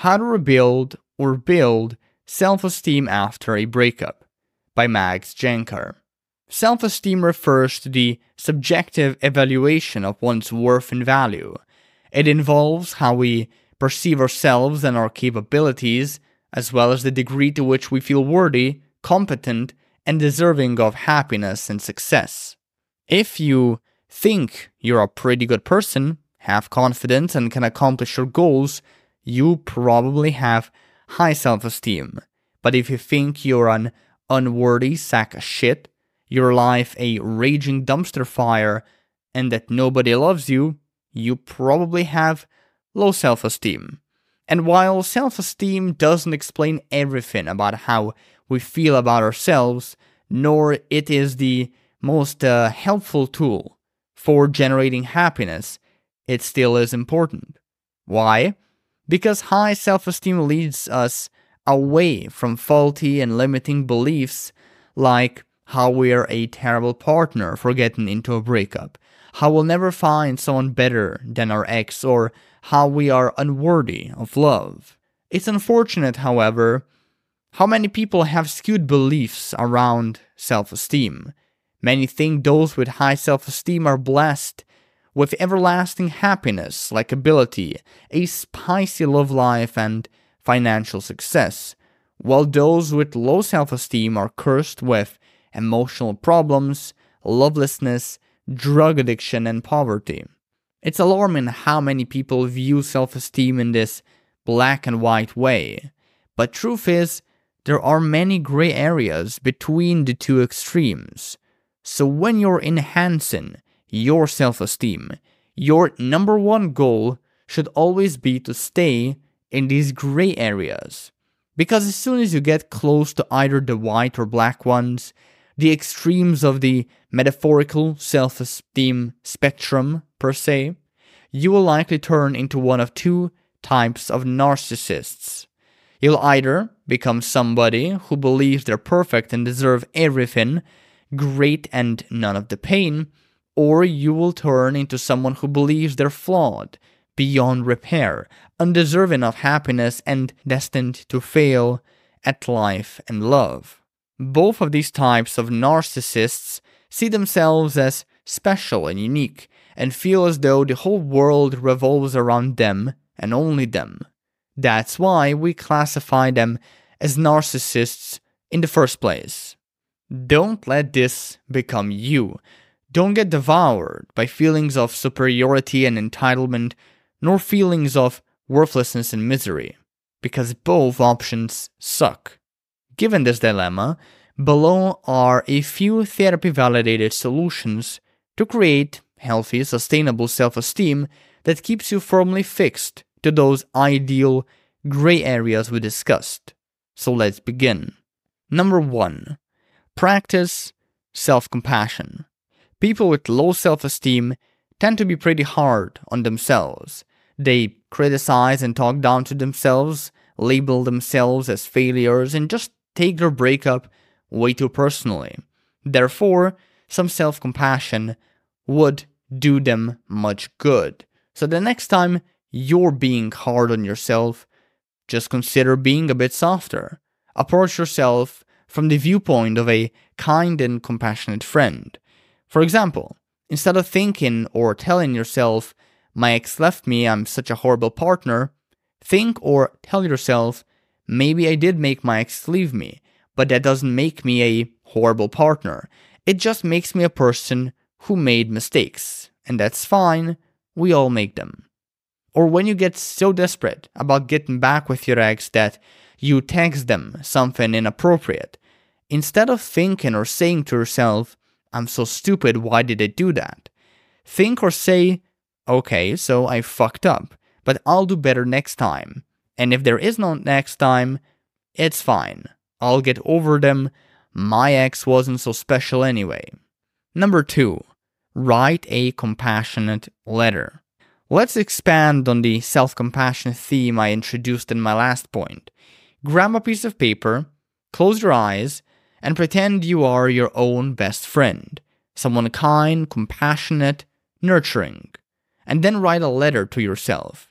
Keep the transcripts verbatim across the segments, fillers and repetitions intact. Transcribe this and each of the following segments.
How to Rebuild or Build Self-Esteem After a Breakup by Max Jankar. Self-esteem refers to the subjective evaluation of one's worth and value. It involves how we perceive ourselves and our capabilities, as well as the degree to which we feel worthy, competent, and deserving of happiness and success. If you think you're a pretty good person, have confidence, and can accomplish your goals, you probably have high self-esteem. But if you think you're an unworthy sack of shit, your life a raging dumpster fire, and that nobody loves you, you probably have low self-esteem. And while self-esteem doesn't explain everything about how we feel about ourselves, nor it is the most uh, helpful tool for generating happiness, it still is important. Why? Because high self-esteem leads us away from faulty and limiting beliefs like how we're a terrible partner for getting into a breakup, how we'll never find someone better than our ex, or how we are unworthy of love. It's unfortunate, however, how many people have skewed beliefs around self-esteem. Many think those with high self-esteem are blessed with everlasting happiness, likability, a spicy love life, and financial success, while those with low self-esteem are cursed with emotional problems, lovelessness, drug addiction, and poverty. It's alarming how many people view self-esteem in this black and white way, but truth is, there are many gray areas between the two extremes. So when you're enhancing your self-esteem, your number one goal should always be to stay in these gray areas. Because as soon as you get close to either the white or black ones, the extremes of the metaphorical self-esteem spectrum, per se, you will likely turn into one of two types of narcissists. You'll either become somebody who believes they're perfect and deserve everything, great and none of the pain, or you will turn into someone who believes they're flawed, beyond repair, undeserving of happiness, and destined to fail at life and love. Both of these types of narcissists see themselves as special and unique, and feel as though the whole world revolves around them and only them. That's why we classify them as narcissists in the first place. Don't let this become you. Don't get devoured by feelings of superiority and entitlement, nor feelings of worthlessness and misery, because both options suck. Given this dilemma, below are a few therapy-validated solutions to create healthy, sustainable self-esteem that keeps you firmly fixed to those ideal gray areas we discussed. So let's begin. Number one, practice self-compassion. People with low self-esteem tend to be pretty hard on themselves. They criticize and talk down to themselves, label themselves as failures, and just take their breakup way too personally. Therefore, some self-compassion would do them much good. So the next time you're being hard on yourself, just consider being a bit softer. Approach yourself from the viewpoint of a kind and compassionate friend. For example, instead of thinking or telling yourself, my ex left me, I'm such a horrible partner, think or tell yourself, maybe I did make my ex leave me, but that doesn't make me a horrible partner. It just makes me a person who made mistakes, and that's fine, we all make them. Or when you get so desperate about getting back with your ex that you text them something inappropriate, instead of thinking or saying to yourself, I'm so stupid, why did I do that? Think or say, okay, so I fucked up, but I'll do better next time. And if there is no next time, it's fine. I'll get over them. My ex wasn't so special anyway. Number two, write a compassionate letter. Let's expand on the self-compassion theme I introduced in my last point. Grab a piece of paper, close your eyes, and pretend you are your own best friend, someone kind, compassionate, nurturing. And then write a letter to yourself.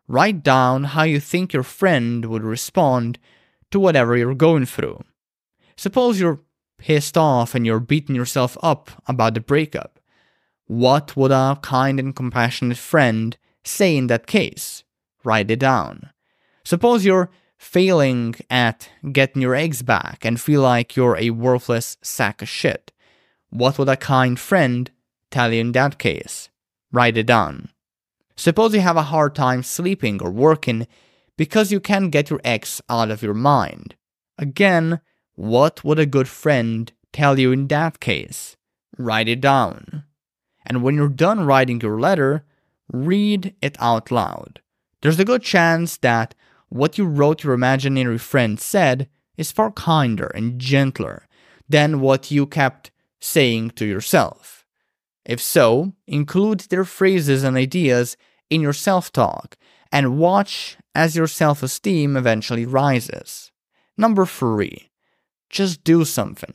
Write down how you think your friend would respond to whatever you're going through. Suppose you're pissed off and you're beating yourself up about the breakup. What would a kind and compassionate friend say in that case? Write it down. Suppose you're failing at getting your eggs back and feel like you're a worthless sack of shit. What would a kind friend tell you in that case? Write it down. Suppose you have a hard time sleeping or working because you can't get your ex out of your mind. Again, what would a good friend tell you in that case? Write it down. And when you're done writing your letter, read it out loud. There's a good chance that what you wrote your imaginary friend said is far kinder and gentler than what you kept saying to yourself. If so, include their phrases and ideas in your self-talk and watch as your self-esteem eventually rises. Number three, just do something.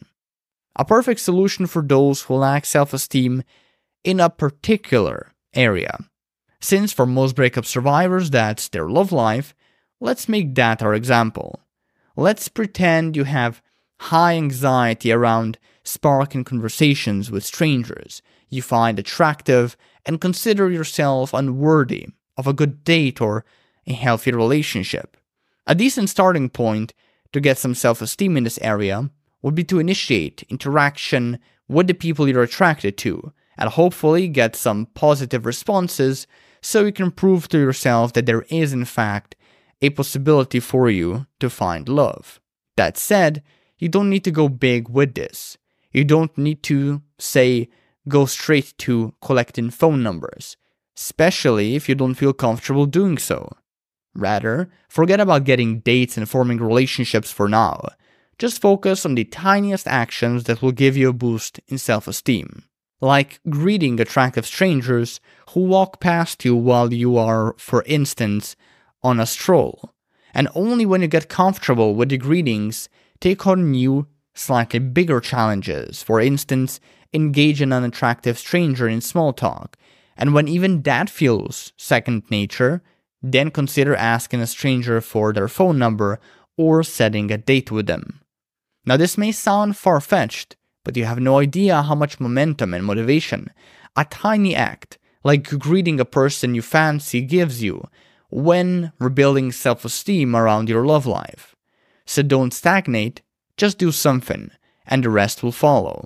A perfect solution for those who lack self-esteem in a particular area. Since for most breakup survivors that's their love life, let's make that our example. Let's pretend you have high anxiety around sparking conversations with strangers you find attractive and consider yourself unworthy of a good date or a healthy relationship. A decent starting point to get some self-esteem in this area would be to initiate interaction with the people you're attracted to and hopefully get some positive responses so you can prove to yourself that there is in fact a possibility for you to find love. That said, you don't need to go big with this. You don't need to, say, go straight to collecting phone numbers, especially if you don't feel comfortable doing so. Rather, forget about getting dates and forming relationships for now. Just focus on the tiniest actions that will give you a boost in self-esteem, like greeting attractive strangers who walk past you while you are, for instance, on a stroll. And only when you get comfortable with the greetings, take on new, slightly bigger challenges. For instance, engage an unattractive stranger in small talk. And when even that feels second nature, then consider asking a stranger for their phone number or setting a date with them. Now this may sound far-fetched, but you have no idea how much momentum and motivation a tiny act like greeting a person you fancy gives you when rebuilding self-esteem around your love life. So don't stagnate, just do something, and the rest will follow.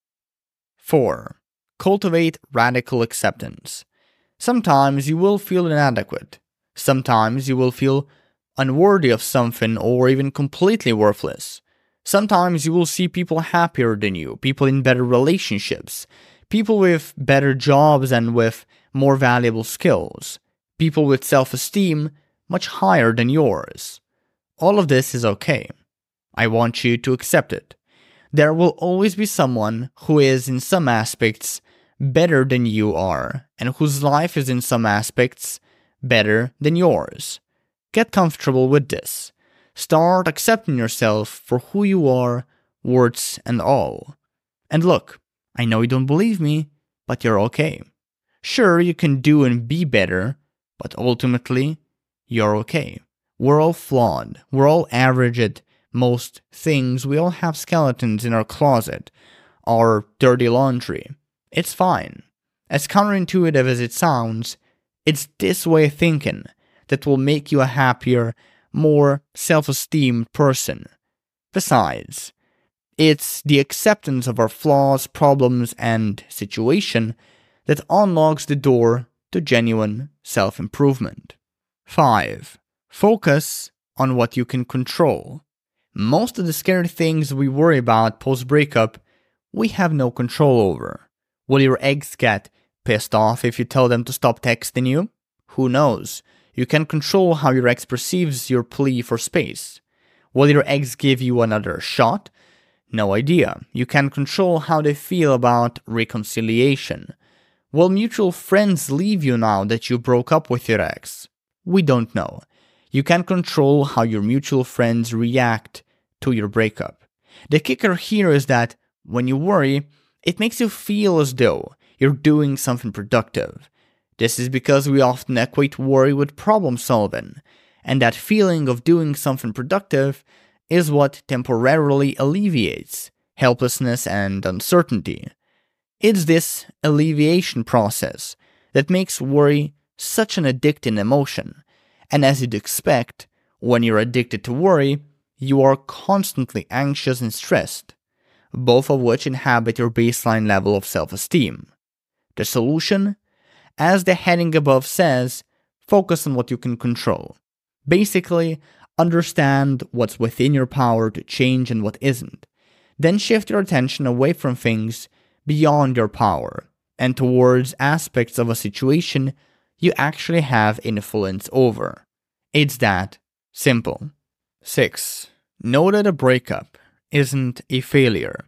four. Cultivate radical acceptance. Sometimes you will feel inadequate. Sometimes you will feel unworthy of something or even completely worthless. Sometimes you will see people happier than you, people in better relationships, people with better jobs and with more valuable skills, people with self-esteem much higher than yours. All of this is okay. I want you to accept it. There will always be someone who is in some aspects better than you are, and whose life is in some aspects better than yours. Get comfortable with this. Start accepting yourself for who you are, warts and all. And look, I know you don't believe me, but you're okay. Sure, you can do and be better, but ultimately, you're okay. We're all flawed. We're all average at most things. We all have skeletons in our closet, our dirty laundry. It's fine. As counterintuitive as it sounds, it's this way of thinking that will make you a happier, more self-esteemed person. Besides, it's the acceptance of our flaws, problems, and situation that unlocks the door to genuine self-improvement. five. Focus on what you can control. Most of the scary things we worry about post-breakup, we have no control over. Will your ex get pissed off if you tell them to stop texting you? Who knows? You can control how your ex perceives your plea for space. Will your ex give you another shot? No idea. You can control how they feel about reconciliation. Will mutual friends leave you now that you broke up with your ex? We don't know. You can control how your mutual friends react to your breakup. The kicker here is that when you worry, it makes you feel as though you're doing something productive. This is because we often equate worry with problem solving, and that feeling of doing something productive is what temporarily alleviates helplessness and uncertainty. It's this alleviation process that makes worry such an addicting emotion, and as you'd expect, when you're addicted to worry, you are constantly anxious and stressed, both of which inhabit your baseline level of self-esteem. The solution? As the heading above says, focus on what you can control. Basically, understand what's within your power to change and what isn't. Then shift your attention away from things beyond your power and towards aspects of a situation you actually have influence over. It's that simple. six. Know that a breakup isn't a failure.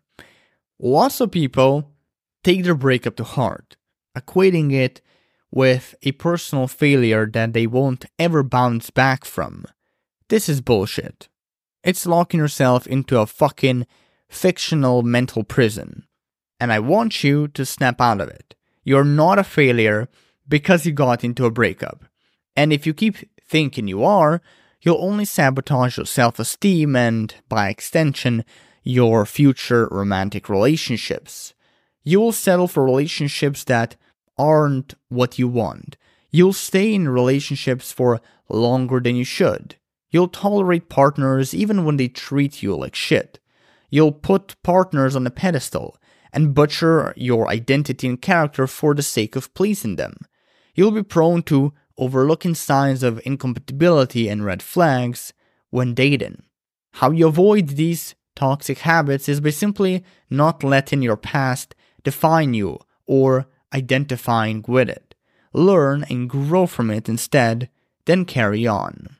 Lots of people take their breakup to heart, equating it with a personal failure that they won't ever bounce back from. This is bullshit. It's locking yourself into a fucking fictional mental prison. And I want you to snap out of it. You're not a failure because you got into a breakup. And if you keep thinking you are, you'll only sabotage your self-esteem and, by extension, your future romantic relationships. You will settle for relationships that aren't what you want. You'll stay in relationships for longer than you should. You'll tolerate partners even when they treat you like shit. You'll put partners on a pedestal and butcher your identity and character for the sake of pleasing them. You'll be prone to overlooking signs of incompatibility and red flags when dating. How you avoid these toxic habits is by simply not letting your past define you or identifying with it. Learn and grow from it instead, then carry on.